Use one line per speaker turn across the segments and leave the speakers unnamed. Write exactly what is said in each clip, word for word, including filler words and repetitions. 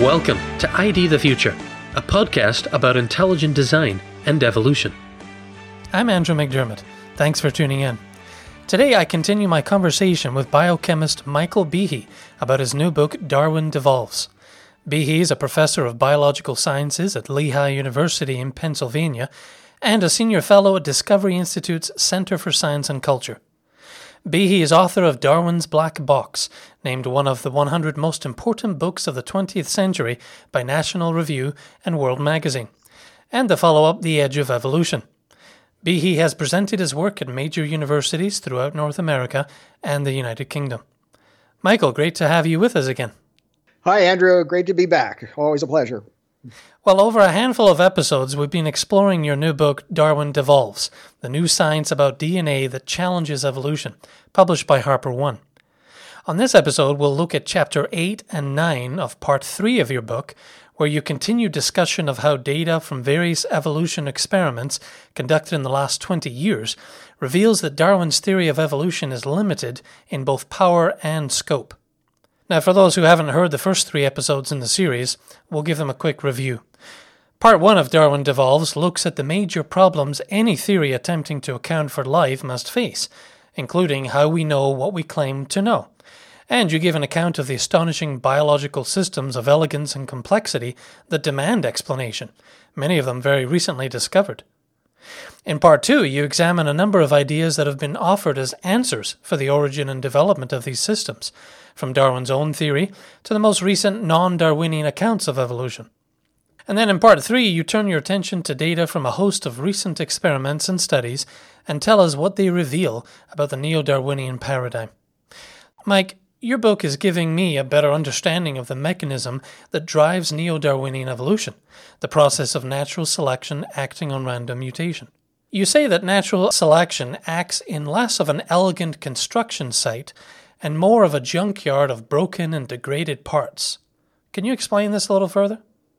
Welcome to I D the Future, a podcast about intelligent design and evolution.
I'm Andrew McDermott. Thanks for tuning in. Today I continue my conversation with biochemist Michael Behe about his new book, Darwin Devolves. Behe is a professor of biological sciences at Lehigh University in Pennsylvania and a senior fellow at Discovery Institute's Center for Science and Culture. Behe is author of Darwin's Black Box, named one of the one hundred most important books of the twentieth century by National Review and World Magazine, and the follow-up The Edge of Evolution. Behe has presented his work at major universities throughout North America and the United Kingdom. Michael, great to have you with us again.
Hi, Andrew. Great to be back. Always a pleasure.
Well, over a handful of episodes, we've been exploring your new book, Darwin Devolves, the new science about D N A that challenges evolution, published by Harper One. On this episode, we'll look at Chapter eight and nine of Part three of your book, where you continue discussion of how data from various evolution experiments conducted in the last twenty years reveals that Darwin's theory of evolution is limited in both power and scope. Now, for those who haven't heard the first three episodes in the series, we'll give them a quick review. Part one of Darwin Devolves looks at the major problems any theory attempting to account for life must face, including how we know what we claim to know. And you give an account of the astonishing biological systems of elegance and complexity that demand explanation, many of them very recently discovered. In Part two, you examine a number of ideas that have been offered as answers for the origin and development of these systems, from Darwin's own theory to the most recent non-Darwinian accounts of evolution. And then in Part three, you turn your attention to data from a host of recent experiments and studies and tell us what they reveal about the neo-Darwinian paradigm. Mike, your book is giving me a better understanding of the mechanism that drives neo-Darwinian evolution, the process of natural selection acting on random mutation. You say that natural selection acts in less of an elegant construction site and more of a junkyard of broken and degraded parts. Can you explain this a little further?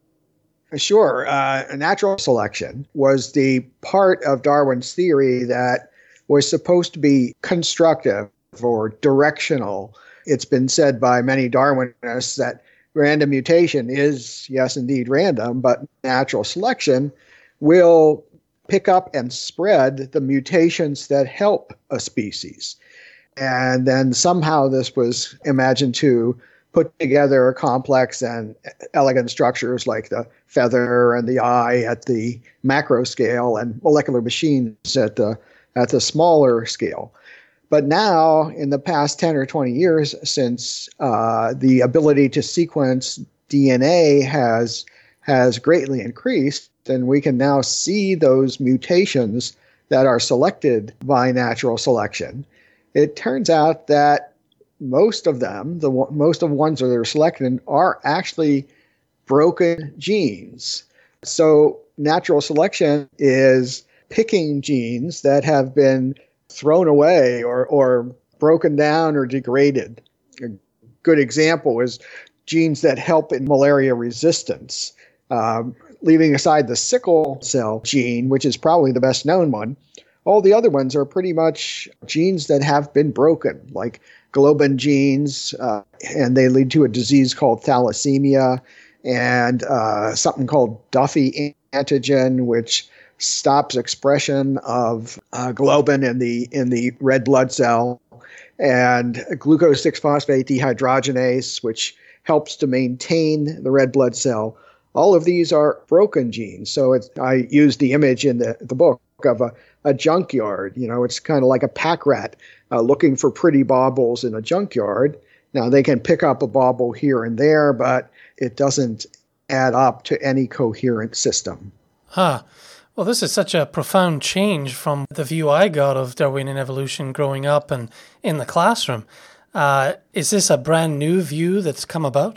Sure. Uh, natural selection was the part of Darwin's theory that was supposed to be constructive or directional. It's been said by many Darwinists that random mutation is, yes, indeed random, but natural selection will pick up and spread the mutations that help a species. And then somehow this was imagined to put together complex and elegant structures like the feather and the eye at the macro scale and molecular machines at the, at the smaller scale. But now, in the past ten or twenty years, since uh, the ability to sequence D N A has has greatly increased, then we can now see those mutations that are selected by natural selection. It turns out that most of them, the most of the ones that are selected, are actually broken genes. So natural selection is picking genes that have been thrown away or, or broken down or degraded. A good example is genes that help in malaria resistance. Um, leaving aside the sickle cell gene, which is probably the best known one, all the other ones are pretty much genes that have been broken, like globin genes, uh, and they lead to a disease called thalassemia, and uh, something called Duffy antigen, which stops expression of uh, globin in the in the red blood cell, and glucose six phosphate dehydrogenase, which helps to maintain the red blood cell. All of these are broken genes. So it's, I used the image in the, the book of a, a junkyard. You know, it's kind of like a pack rat uh, looking for pretty baubles in a junkyard. Now, they can pick up a bauble here and there, but it doesn't add up to any coherent system.
Huh. Well, this is such a profound change from the view I got of Darwinian evolution growing up and in the classroom. Uh, is this a brand new view that's come about?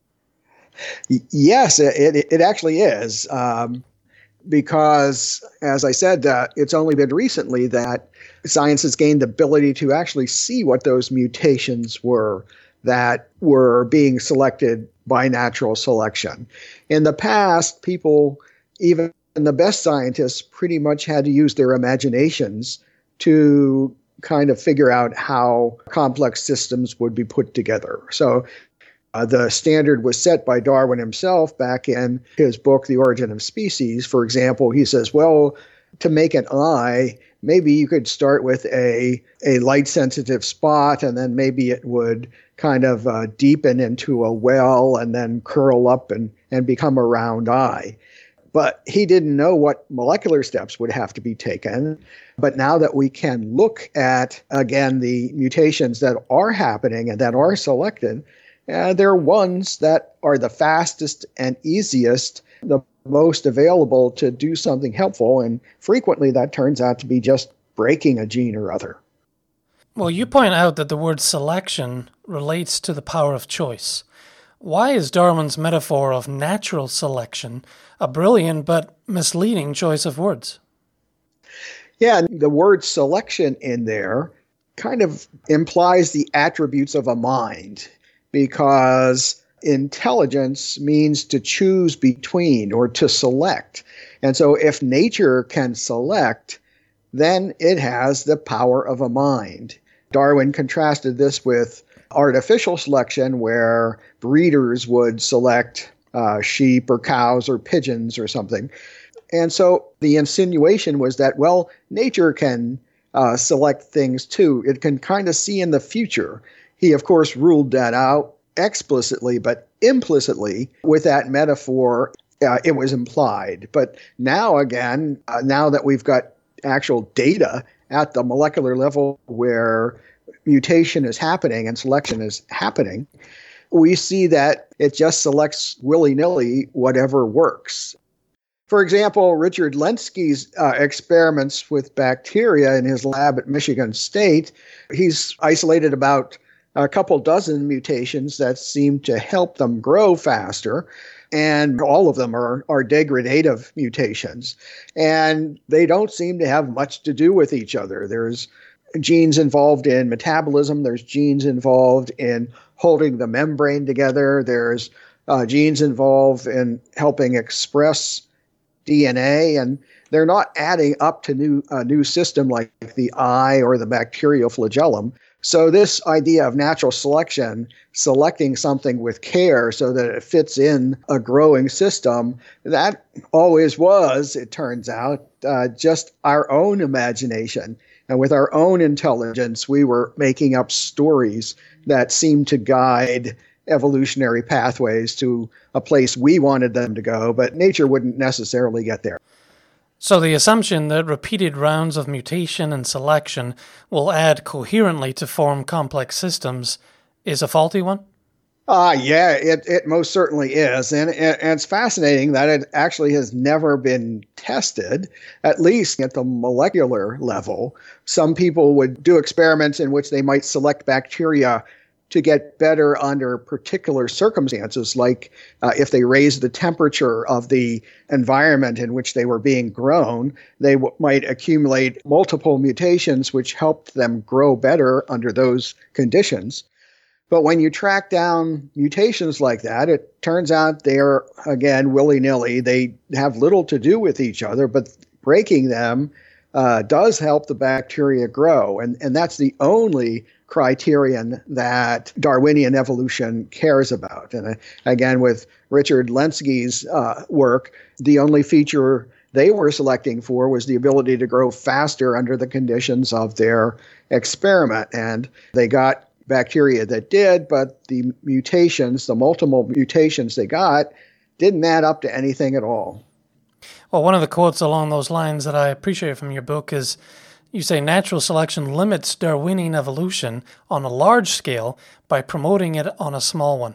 Y- yes, it, it, it actually is. Um, because, as I said, uh, it's only been recently that science has gained the ability to actually see what those mutations were that were being selected by natural selection. In the past, people, even the best scientists, pretty much had to use their imaginations to kind of figure out how complex systems would be put together. So Uh, the standard was set by Darwin himself back in his book, The Origin of Species. For example, he says, well, to make an eye, maybe you could start with a, a light-sensitive spot, and then maybe it would kind of uh, deepen into a well and then curl up and, and become a round eye. But he didn't know what molecular steps would have to be taken. But now that we can look at, again, the mutations that are happening and that are selected, uh, they're ones that are the fastest and easiest, the most available to do something helpful. And frequently that turns out to be just breaking a gene or other.
Well, you point out that the word selection relates to the power of choice. Why is Darwin's metaphor of natural selection a brilliant but misleading choice of words?
Yeah, the word selection in there kind of implies the attributes of a mind, because intelligence means to choose between or to select. And so if nature can select, then it has the power of a mind. Darwin contrasted this with artificial selection, where breeders would select uh, sheep or cows or pigeons or something. And so the insinuation was that, well, nature can uh, select things too. It can kind of see in the future. He, of course, ruled that out explicitly, but implicitly with that metaphor, uh, it was implied. But now again, uh, now that we've got actual data at the molecular level where mutation is happening and selection is happening, we see that it just selects willy-nilly whatever works. For example, Richard Lenski's uh, experiments with bacteria in his lab at Michigan State, he's isolated about a couple dozen mutations that seem to help them grow faster. And all of them are, are degradative mutations. And they don't seem to have much to do with each other. There's genes involved in metabolism. There's genes involved in holding the membrane together. There's uh, genes involved in helping express D N A. And they're not adding up to new a new system like the eye or the bacterial flagellum. So this idea of natural selection, selecting something with care so that it fits in a growing system, that always was, it turns out, uh, just our own imagination. And with our own intelligence, we were making up stories that seemed to guide evolutionary pathways to a place we wanted them to go, but nature wouldn't necessarily get there.
So the assumption that repeated rounds of mutation and selection will add coherently to form complex systems is a faulty one?
Uh, yeah, it, it most certainly is. And, and it's fascinating that it actually has never been tested, at least at the molecular level. Some people would do experiments in which they might select bacteria to get better under particular circumstances, like uh, if they raised the temperature of the environment in which they were being grown, they w- might accumulate multiple mutations which helped them grow better under those conditions. But when you track down mutations like that, it turns out they're, again, willy-nilly. They have little to do with each other, but breaking them uh, does help the bacteria grow. And, and that's the only criterion that Darwinian evolution cares about. And uh, again, with Richard Lenski's uh, work, the only feature they were selecting for was the ability to grow faster under the conditions of their experiment. And they got bacteria that did, but the mutations, the multiple mutations they got, didn't add up to anything at all.
Well, one of the quotes along those lines that I appreciate from your book is, you say natural selection limits Darwinian evolution on a large scale by promoting it on a small one.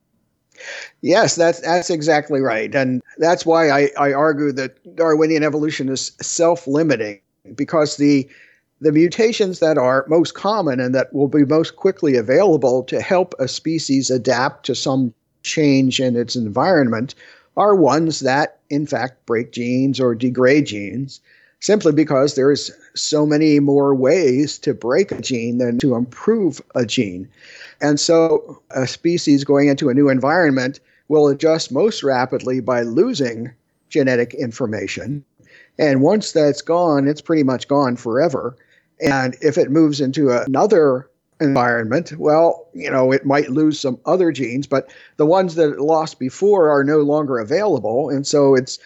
Yes, that's that's exactly right. And that's why I, I argue that Darwinian evolution is self-limiting, because the the mutations that are most common and that will be most quickly available to help a species adapt to some change in its environment are ones that, in fact, break genes or degrade genes, simply because there's so many more ways to break a gene than to improve a gene. And so a species going into a new environment will adjust most rapidly by losing genetic information. And once that's gone, it's pretty much gone forever. And if it moves into another environment, well, you know, it might lose some other genes, but the ones that it lost before are no longer available. And so its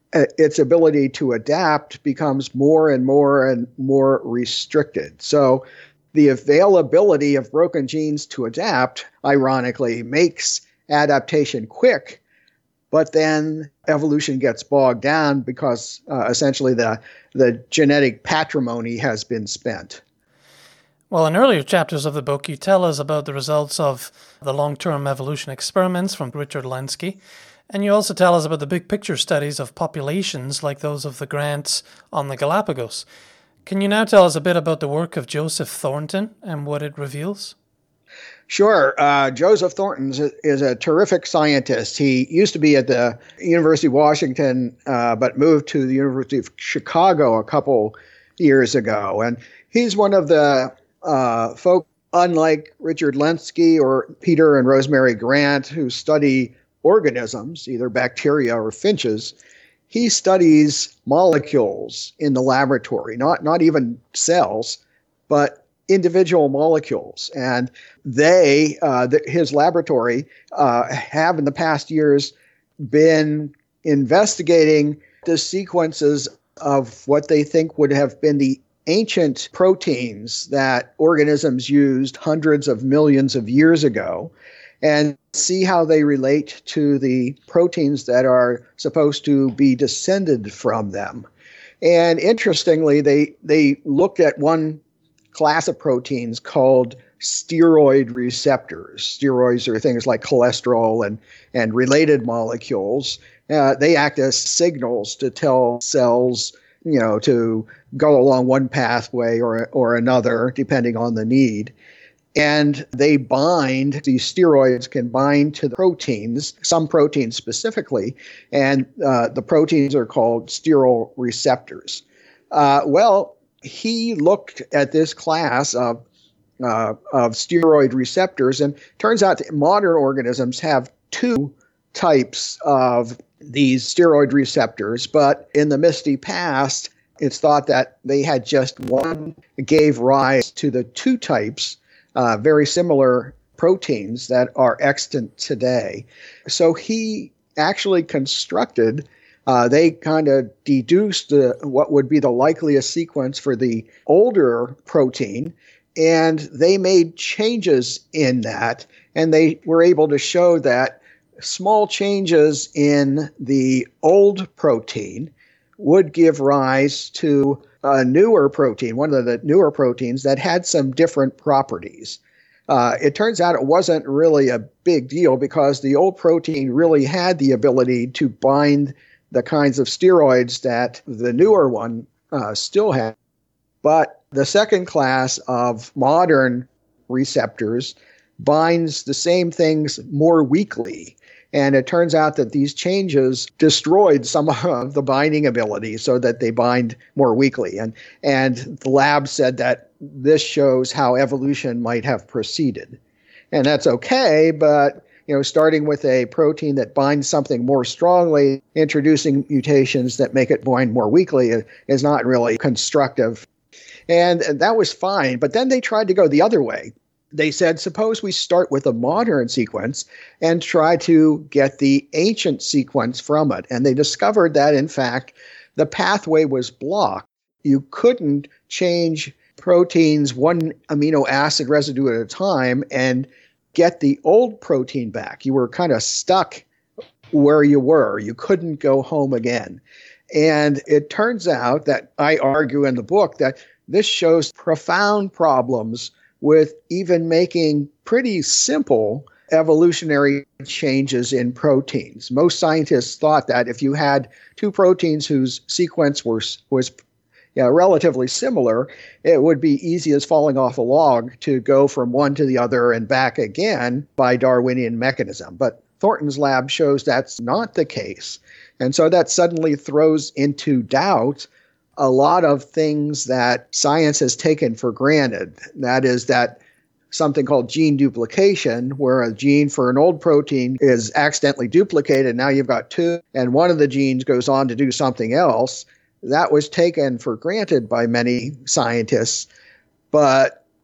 its ability to adapt becomes more and more and more restricted. So the availability of broken genes to adapt, ironically, makes adaptation quick, but then evolution gets bogged down because uh, essentially the, the genetic patrimony has been spent.
Well, in earlier chapters of the book, you tell us about the results of the long-term evolution experiments from Richard Lenski, and you also tell us about the big picture studies of populations like those of the Grants on the Galapagos. Can you now tell us a bit about the work of Joseph Thornton and what it reveals?
Sure. Uh, Joseph Thornton is a, is a terrific scientist. He used to be at the University of Washington, uh, but moved to the University of Chicago a couple years ago. And he's one of the uh, folk, unlike Richard Lenski or Peter and Rosemary Grant, who study organisms, either bacteria or finches. He studies molecules in the laboratory, not, not even cells, but individual molecules. And they, uh, the, his laboratory, uh, have in the past years been investigating the sequences of what they think would have been the ancient proteins that organisms used hundreds of millions of years ago, and see how they relate to the proteins that are supposed to be descended from them. And interestingly, they, they looked at one class of proteins called steroid receptors. Steroids are things like cholesterol and, and related molecules. Uh, they act as signals to tell cells, you know, to go along one pathway or, or another, depending on the need. And they bind, these steroids can bind to the proteins, some proteins specifically, and uh, the proteins are called steroid receptors. Uh, well, he looked at this class of uh, of steroid receptors, and turns out that modern organisms have two types of these steroid receptors, but in the misty past, it's thought that they had just one, gave rise to the two types, uh, very similar proteins that are extant today. So he actually constructed Uh, they kind of deduced the, what would be the likeliest sequence for the older protein, and they made changes in that, and they were able to show that small changes in the old protein would give rise to a newer protein, one of the newer proteins that had some different properties. Uh, it turns out it wasn't really a big deal because the old protein really had the ability to bind the kinds of steroids that the newer one uh, still had. But the second class of modern receptors binds the same things more weakly. And it turns out that these changes destroyed some of the binding ability so that they bind more weakly. And, and the lab said that this shows how evolution might have proceeded. And that's okay, but you know, starting with a protein that binds something more strongly, introducing mutations that make it bind more weakly is not really constructive. And that was fine. But then they tried to go the other way. They said, suppose we start with a modern sequence and try to get the ancient sequence from it. And they discovered that, in fact, the pathway was blocked. You couldn't change proteins one amino acid residue at a time and get the old protein back. You were kind of stuck where you were. You couldn't go home again. And it turns out that I argue in the book that this shows profound problems with even making pretty simple evolutionary changes in proteins. Most scientists thought that if you had two proteins whose sequence was, was Yeah, relatively similar, it would be easy as falling off a log to go from one to the other and back again by Darwinian mechanism. But Thornton's lab shows that's not the case. And so that suddenly throws into doubt a lot of things that science has taken for granted. That is that something called gene duplication, where a gene for an old protein is accidentally duplicated. Now you've got two, and one of the genes goes on to do something else. That was taken for granted by many scientists, but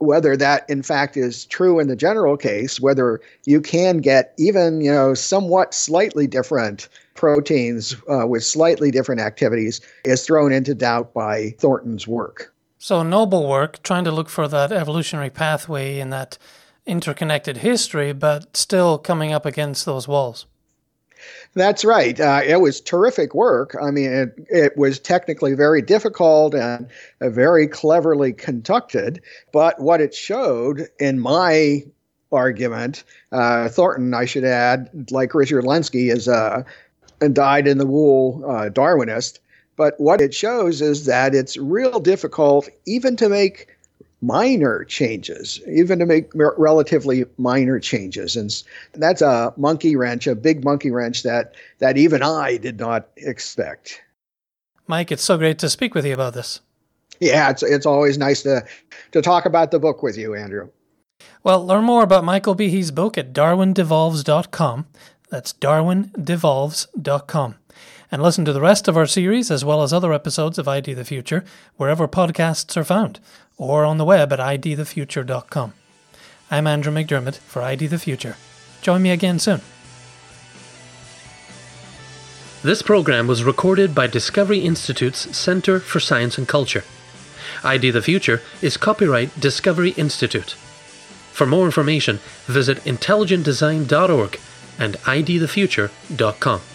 whether that in fact is true in the general case, whether you can get even, you know, somewhat slightly different proteins uh, with slightly different activities is thrown into doubt by Thornton's work.
So noble work, trying to look for that evolutionary pathway in that interconnected history, but still coming up against those walls.
That's right. Uh, it was terrific work. I mean, it, it was technically very difficult and uh, very cleverly conducted. But what it showed, in my argument, uh, Thornton, I should add, like Richard Lenski, is a dyed-in-the-wool uh, Darwinist. But what it shows is that it's real difficult even to make minor changes, even to make relatively minor changes. And that's a monkey wrench, a big monkey wrench that, that even I did not expect.
Mike, it's so great to speak with you about this.
Yeah, it's it's always nice to, to talk about the book with you, Andrew.
Well, learn more about Michael Behe's book at darwin devolves dot com. That's darwin devolves dot com. And listen to the rest of our series, as well as other episodes of I D the Future, wherever podcasts are found, or on the web at I D the future dot com. I'm Andrew McDermott for I D the Future. Join me again soon.
This program was recorded by Discovery Institute's Centre for Science and Culture. I D the Future is copyright Discovery Institute. For more information, visit intelligent design dot org and I D the future dot com.